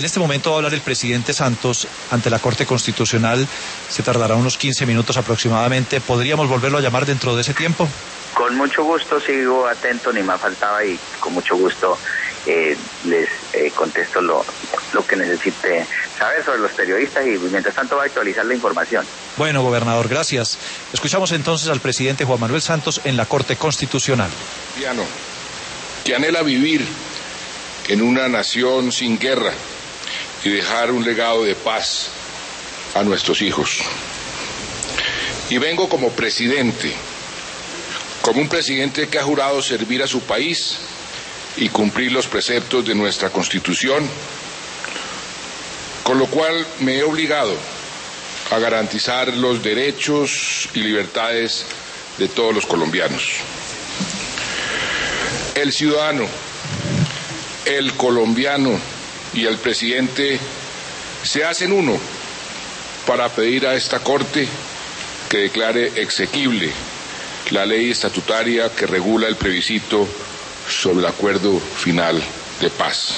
En este momento va a hablar el presidente Santos ante la Corte Constitucional. Se tardará unos 15 minutos aproximadamente. ¿Podríamos volverlo a llamar dentro de ese tiempo? Con mucho gusto, sigo atento, ni más faltaba, y con mucho gusto les contesto lo que necesite saber sobre los periodistas, y mientras tanto va a actualizar la información. Bueno, gobernador, gracias. Escuchamos entonces al presidente Juan Manuel Santos en la Corte Constitucional. Que anhela vivir en una nación sin guerra y dejar un legado de paz a nuestros hijos. Y vengo como presidente, como un presidente que ha jurado servir a su país y cumplir los preceptos de nuestra Constitución, con lo cual me he obligado a garantizar los derechos y libertades de todos los colombianos. El ciudadano, el colombiano y el presidente se hacen uno para pedir a esta Corte que declare exequible la ley estatutaria que regula el plebiscito sobre el acuerdo final de paz.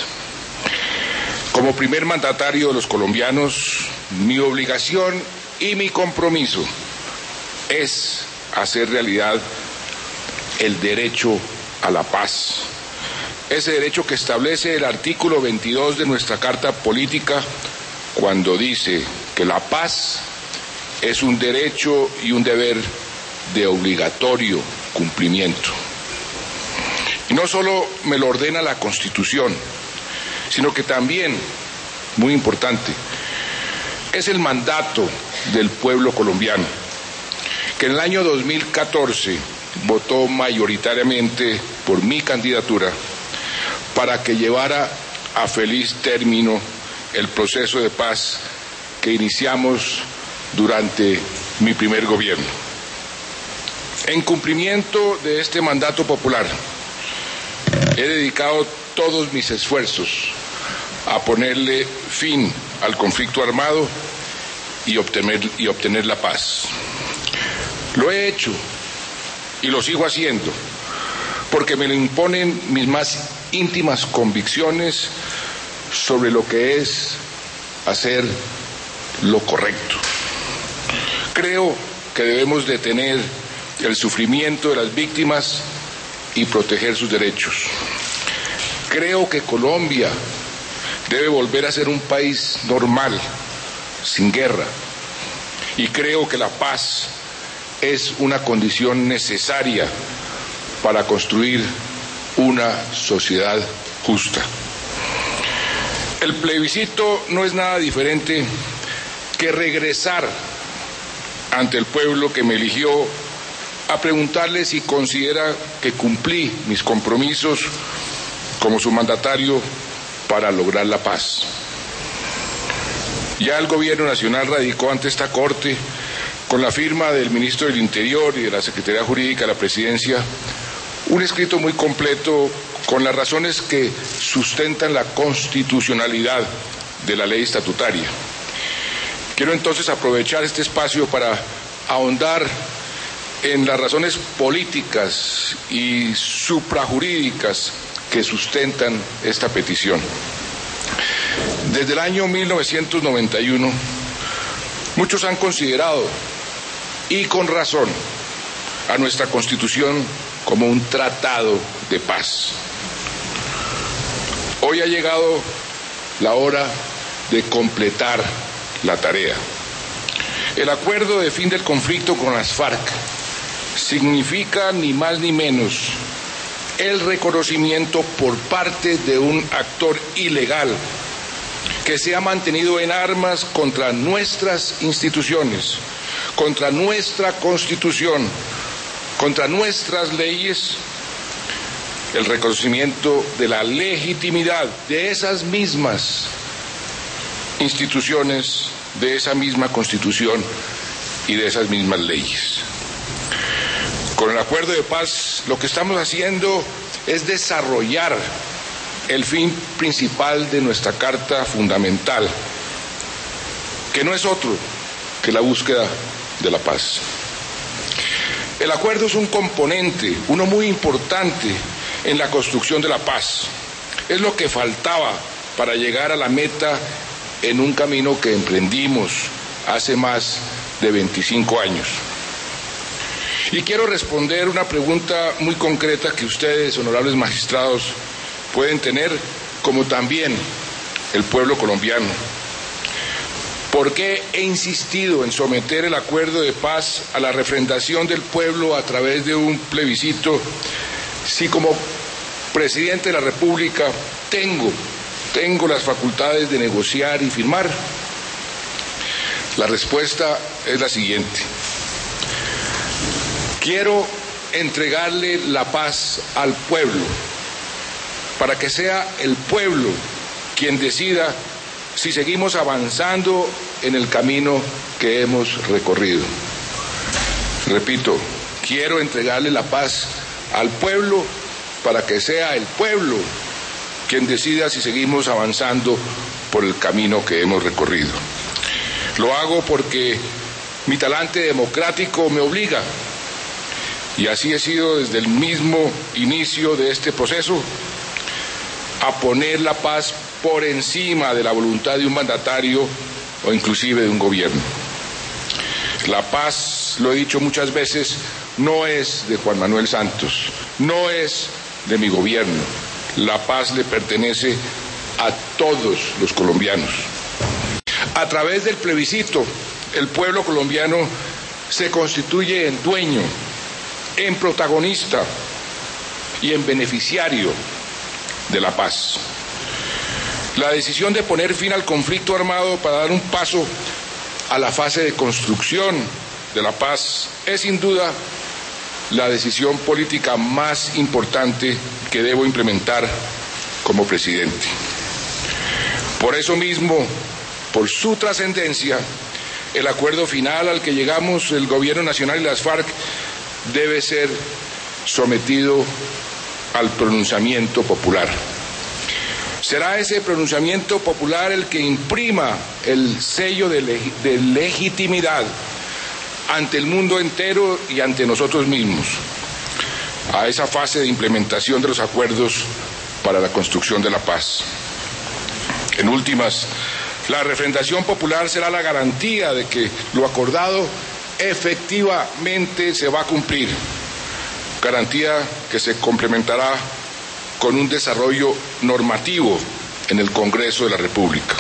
Como primer mandatario de los colombianos, mi obligación y mi compromiso es hacer realidad el derecho a la paz. Ese derecho que establece el artículo 22 de nuestra Carta Política, cuando dice que la paz es un derecho y un deber de obligatorio cumplimiento. Y no solo me lo ordena la Constitución, sino que también, muy importante, es el mandato del pueblo colombiano, que en el año 2014 votó mayoritariamente por mi candidatura para que llevara a feliz término el proceso de paz que iniciamos durante mi primer gobierno. En cumplimiento de este mandato popular, he dedicado todos mis esfuerzos a ponerle fin al conflicto armado y obtener la paz. Lo he hecho y lo sigo haciendo porque me lo imponen mis más íntimas convicciones sobre lo que es hacer lo correcto. Creo que debemos detener el sufrimiento de las víctimas y proteger sus derechos. Creo que Colombia debe volver a ser un país normal, sin guerra. Y creo que la paz es una condición necesaria para construir una sociedad justa. El plebiscito no es nada diferente que regresar ante el pueblo que me eligió a preguntarle si considera que cumplí mis compromisos como su mandatario para lograr la paz. Ya el Gobierno Nacional radicó ante esta Corte, con la firma del Ministro del Interior y de la Secretaría Jurídica de la Presidencia, un escrito muy completo con las razones que sustentan la constitucionalidad de la ley estatutaria. Quiero entonces aprovechar este espacio para ahondar en las razones políticas y suprajurídicas que sustentan esta petición. Desde el año 1991, muchos han considerado, y con razón, a nuestra Constitución como un tratado de paz. Hoy ha llegado la hora de completar la tarea. El acuerdo de fin del conflicto con las FARC significa ni más ni menos el reconocimiento por parte de un actor ilegal que se ha mantenido en armas contra nuestras instituciones, contra nuestra Constitución, contra nuestras leyes, el reconocimiento de la legitimidad de esas mismas instituciones, de esa misma Constitución y de esas mismas leyes. Con el acuerdo de paz, lo que estamos haciendo es desarrollar el fin principal de nuestra Carta Fundamental, que no es otro que la búsqueda de la paz. El acuerdo es un componente, uno muy importante en la construcción de la paz. Es lo que faltaba para llegar a la meta en un camino que emprendimos hace más de 25 años. Y quiero responder una pregunta muy concreta que ustedes, honorables magistrados, pueden tener, como también el pueblo colombiano. ¿Por qué he insistido en someter el acuerdo de paz a la refrendación del pueblo a través de un plebiscito, si como presidente de la República tengo las facultades de negociar y firmar? La respuesta es la siguiente. Quiero entregarle la paz al pueblo, para que sea el pueblo quien decida si seguimos avanzando en el camino que hemos recorrido. Repito, quiero entregarle la paz al pueblo para que sea el pueblo quien decida si seguimos avanzando por el camino que hemos recorrido. Lo hago porque mi talante democrático me obliga, y así he sido desde el mismo inicio de este proceso, a poner la paz por encima de la voluntad de un mandatario o inclusive de un gobierno. La paz, lo he dicho muchas veces, no es de Juan Manuel Santos, no es de mi gobierno. La paz le pertenece a todos los colombianos. A través del plebiscito, el pueblo colombiano se constituye en dueño, en protagonista y en beneficiario de la paz. La decisión de poner fin al conflicto armado para dar un paso a la fase de construcción de la paz es sin duda la decisión política más importante que debo implementar como presidente. Por eso mismo, por su trascendencia, el acuerdo final al que llegamos el Gobierno Nacional y las FARC debe ser sometido al pronunciamiento popular. Será ese pronunciamiento popular el que imprima el sello de legitimidad ante el mundo entero y ante nosotros mismos a esa fase de implementación de los acuerdos para la construcción de la paz. En últimas, la refrendación popular será la garantía de que lo acordado efectivamente se va a cumplir, garantía que se complementará con un desarrollo normativo en el Congreso de la República.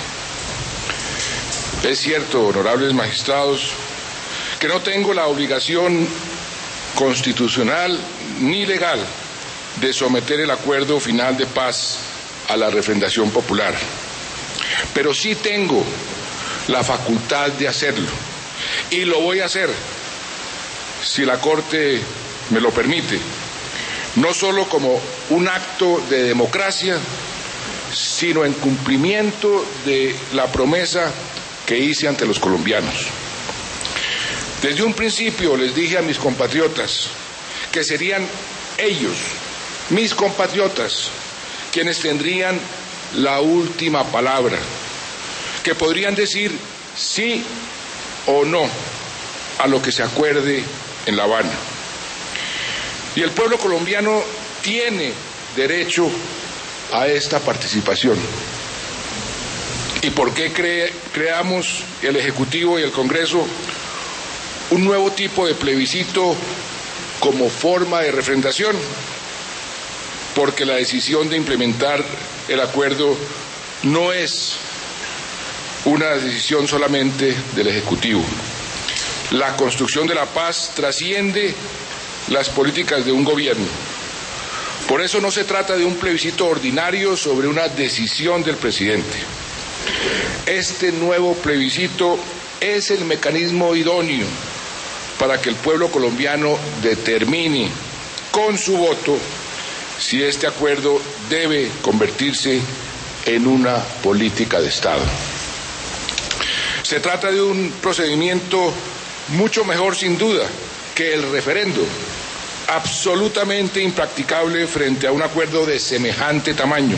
Es cierto, honorables magistrados, que no tengo la obligación constitucional ni legal de someter el acuerdo final de paz a la refrendación popular, pero sí tengo la facultad de hacerlo, y lo voy a hacer si la Corte me lo permite, no solo como un acto de democracia, sino en cumplimiento de la promesa que hice ante los colombianos. Desde un principio les dije a mis compatriotas que serían ellos, mis compatriotas, quienes tendrían la última palabra, que podrían decir sí o no a lo que se acuerde en La Habana. Y el pueblo colombiano tiene derecho a esta participación. ¿Y por qué creamos el Ejecutivo y el Congreso un nuevo tipo de plebiscito como forma de refrendación? Porque la decisión de implementar el acuerdo no es una decisión solamente del Ejecutivo. La construcción de la paz trasciende las políticas de un gobierno. Por eso no se trata de un plebiscito ordinario sobre una decisión del presidente. Este nuevo plebiscito es el mecanismo idóneo para que el pueblo colombiano determine con su voto si este acuerdo debe convertirse en una política de Estado. Se trata de un procedimiento mucho mejor, sin duda, que el referendo, absolutamente impracticable frente a un acuerdo de semejante tamaño,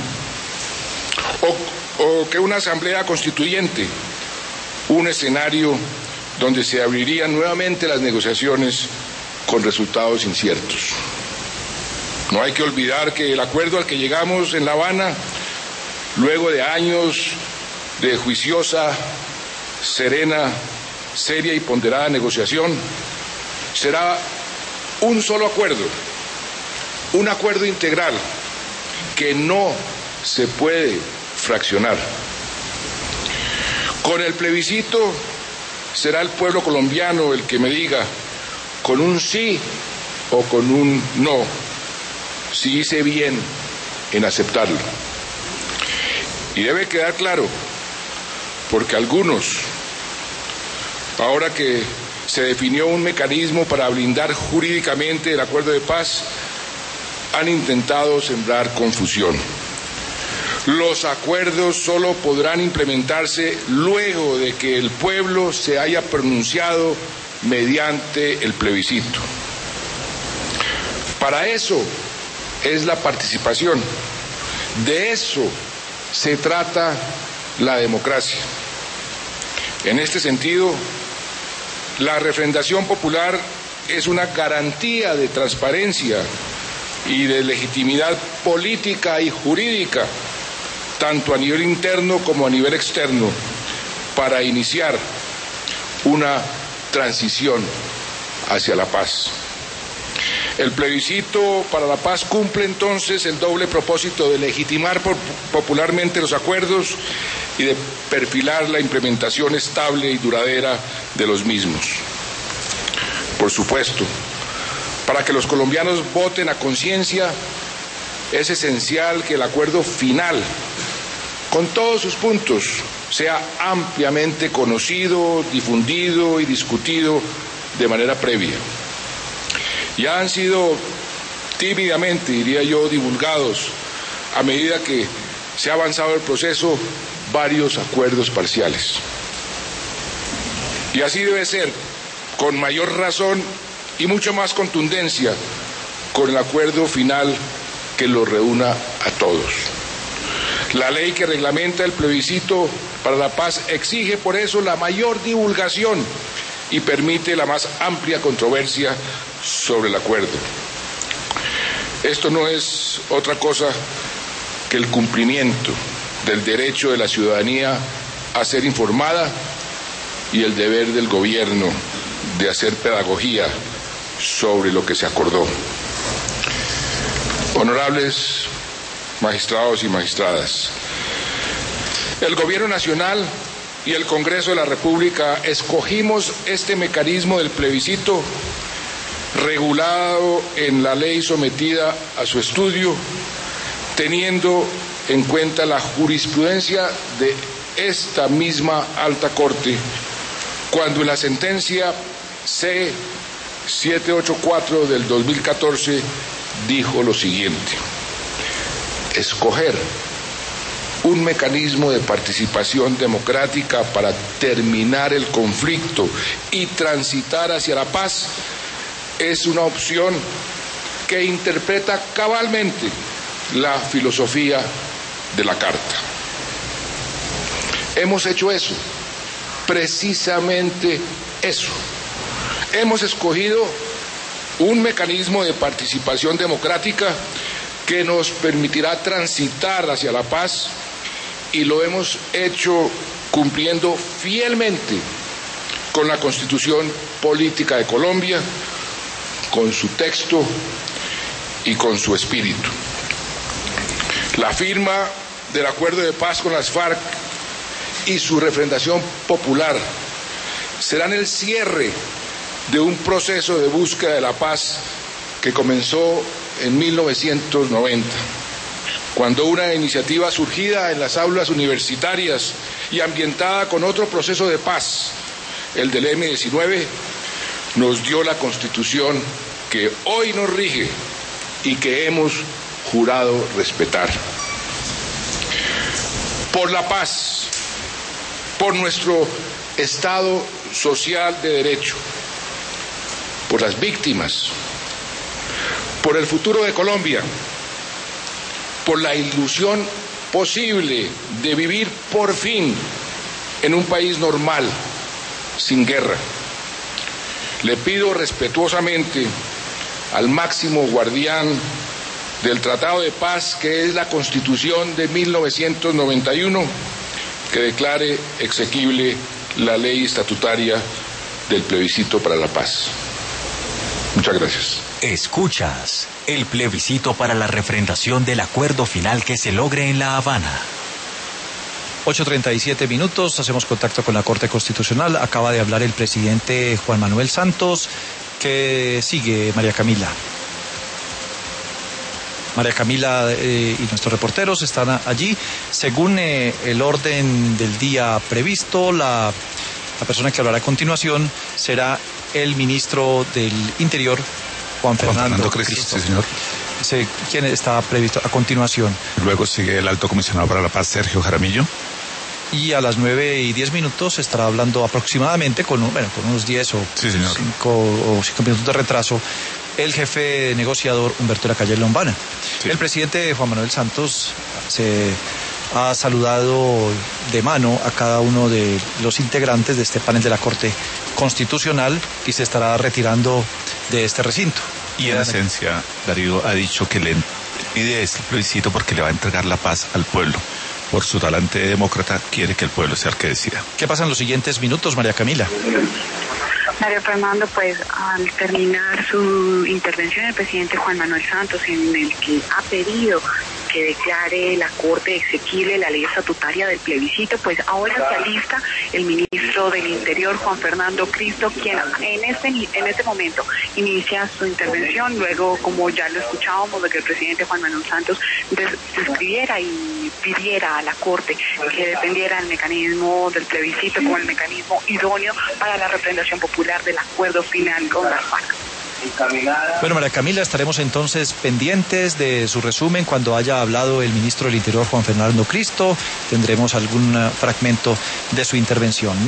o que una asamblea constituyente, un escenario donde se abrirían nuevamente las negociaciones con resultados inciertos. No hay que olvidar que el acuerdo al que llegamos en La Habana luego de años de juiciosa, serena, seria y ponderada negociación, será un solo acuerdo, un acuerdo integral que no se puede fraccionar. Con el plebiscito será el pueblo colombiano el que me diga con un sí o con un no si hice bien en aceptarlo. Y debe quedar claro, porque algunos, ahora que se definió un mecanismo para blindar jurídicamente el acuerdo de paz, han intentado sembrar confusión. Los acuerdos solo podrán implementarse luego de que el pueblo se haya pronunciado mediante el plebiscito. Para eso es la participación, de eso se trata la democracia. En este sentido, la refrendación popular es una garantía de transparencia y de legitimidad política y jurídica, tanto a nivel interno como a nivel externo, para iniciar una transición hacia la paz. El plebiscito para la paz cumple entonces el doble propósito de legitimar popularmente los acuerdos y de perfilar la implementación estable y duradera de los mismos. Por supuesto, para que los colombianos voten a conciencia, es esencial que el acuerdo final, con todos sus puntos, sea ampliamente conocido, difundido y discutido de manera previa. Ya han sido tímidamente, diría yo, divulgados, a medida que se ha avanzado el proceso, varios acuerdos parciales. Y así debe ser, con mayor razón y mucha más contundencia, con el acuerdo final que los reúna a todos. La ley que reglamenta el plebiscito para la paz exige por eso la mayor divulgación y permite la más amplia controversia sobre el acuerdo. Esto no es otra cosa que el cumplimiento del derecho de la ciudadanía a ser informada y el deber del gobierno de hacer pedagogía sobre lo que se acordó. Honorables magistrados y magistradas, el Gobierno Nacional y el Congreso de la República escogimos este mecanismo del plebiscito regulado en la ley sometida a su estudio, teniendo en cuenta la jurisprudencia de esta misma Alta Corte, cuando en la sentencia C-784 del 2014 dijo lo siguiente: escoger un mecanismo de participación democrática para terminar el conflicto y transitar hacia la paz es una opción que interpreta cabalmente la filosofía de la Carta. Hemos hecho eso, precisamente eso. Hemos escogido un mecanismo de participación democrática que nos permitirá transitar hacia la paz, y lo hemos hecho cumpliendo fielmente con la Constitución Política de Colombia, con su texto y con su espíritu. La firma del acuerdo de paz con las FARC y su refrendación popular serán el cierre de un proceso de búsqueda de la paz que comenzó en 1990, cuando una iniciativa surgida en las aulas universitarias y ambientada con otro proceso de paz, el del M-19, nos dio la Constitución que hoy nos rige y que hemos jurado respetar. Por la paz, por nuestro Estado social de derecho, por las víctimas, por el futuro de Colombia, por la ilusión posible de vivir por fin en un país normal, sin guerra. Le pido respetuosamente al máximo guardián del Tratado de Paz, que es la Constitución de 1991, que declare exequible la ley estatutaria del plebiscito para la paz. Muchas gracias. Escuchas el plebiscito para la refrendación del acuerdo final que se logre en La Habana. 8:37 minutos, hacemos contacto con la Corte Constitucional. Acaba de hablar el presidente Juan Manuel Santos. ¿Qué sigue, María Camila? María Camila y nuestros reporteros están allí. Según el orden del día previsto, la persona que hablará a continuación será el ministro del Interior, Juan Fernando Cristo. Sí, señor. ¿Quién está previsto a continuación? Luego sigue el alto comisionado para la paz, Sergio Jaramillo. Y a las 9:10 estará hablando aproximadamente con unos 10 o 5 minutos de retraso el jefe negociador Humberto Lacalle Lombana. Sí. El presidente Juan Manuel Santos se ha saludado de mano a cada uno de los integrantes de este panel de la Corte Constitucional y se estará retirando de este recinto. Y en esencia, Darío ha dicho que le pide este plebiscito porque le va a entregar la paz al pueblo. Por su talante de demócrata, quiere que el pueblo sea el que decida. ¿Qué pasa en los siguientes minutos, María Camila? Mario Fernando, pues al terminar su intervención, el presidente Juan Manuel Santos, en el que ha pedido que declare la Corte exequible la ley estatutaria del plebiscito, pues ahora se alista el ministro del Interior, Juan Fernando Cristo, quien en este momento inicia su intervención, luego, como ya lo escuchábamos, de que el presidente Juan Manuel Santos describiera y pidiera a la Corte que defendiera el mecanismo del plebiscito como el mecanismo idóneo para la refrendación popular del acuerdo final con las FARC. Bueno, María Camila, estaremos entonces pendientes de su resumen cuando haya hablado el ministro del Interior, Juan Fernando Cristo. Tendremos algún fragmento de su intervención.